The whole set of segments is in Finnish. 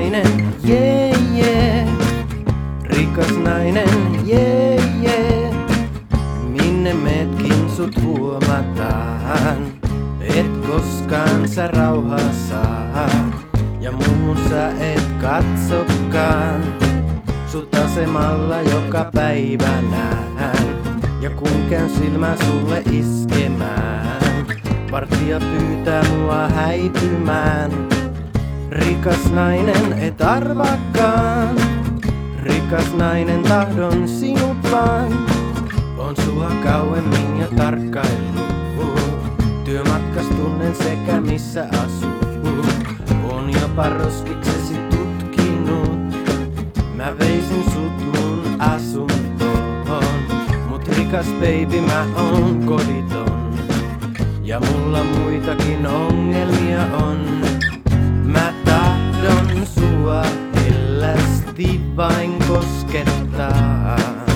nainen, jee jee. Rikas nainen, jee jee. Minne meetkin sut huomataan, et koskaan sä rauhaa saa. Ja muuhun sä et katsokaan, sut asemalla joka päivä näen. Ja kun käyn silmä sulle iskemään, vartija pyytää mua häipymään. Rikas nainen et arvaakaan, rikas nainen tahdon sinut vaan. On sua kauemmin jo tarkkaillut, työmatkas tunnen sekä missä asuu. On jopa roskiksesi tutkinut, mä veisin sut mun asuntoon. Mut rikas baby mä oon koditon, ja mulla muitakin ongelmia on. Mä tahdon sua hellästi vain koskettaa.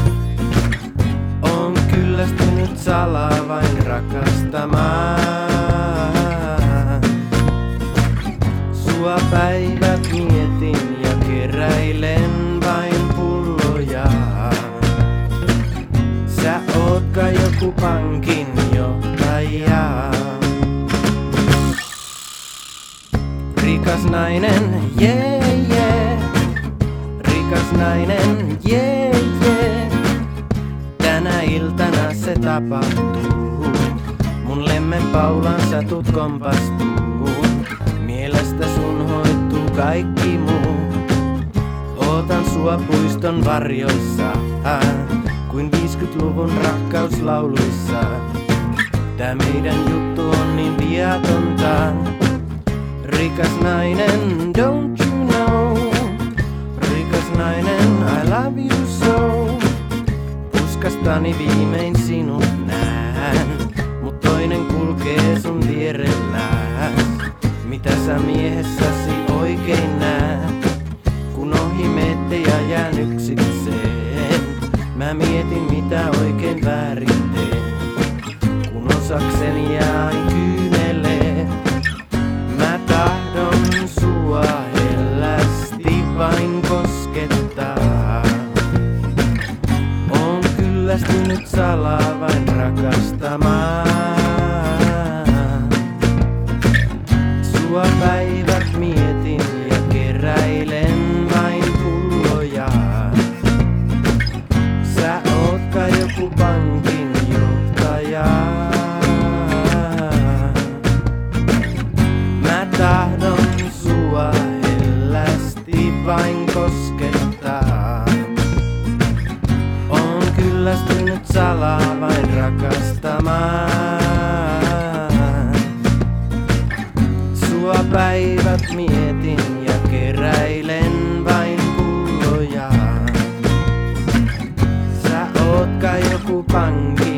Oon kyllästynyt salaa vain rakastamaan. Sua päivät mietin ja keräilen vain pulloja. Sä oot kai joku pankin johtaja. Rikas nainen, jee jee. Rikas nainen, jee jee. Tänä iltana se tapahtuu. Mun lemmen paulan sä tuut kompastuu. Mielestä sun hoituu kaikki muu. Ootan sua puiston varjoissa, kuin 50-luvun rakkauslauluissa. Tää meidän juttu on niin viatonta. Rikas nainen, don't you know? Rikas nainen, I love you so. Puskastani viimein sinut näen, mut toinen kulkee sun vierellään. Mitä sä miehessäsi oikein näet, kun ohi meette ja jään yksikseen? Mä mietin mitä oikein väärin teen, kun osakseni jään kyynelee. Mä tahdon sua hellästi vain koskettaa. Oon kyllästynyt salaa vain rakastamaan. Sua päivät mietin ja keräilen vain pulloja. Sä oot kai joku pankin johtaja. Mä tahdon sua hellästi vain koskettaa. Oon kyllästynyt salaa vain rakastamaan. Sua päivät mietin ja keräilen vain pulloja. Sä oot kai joku pankki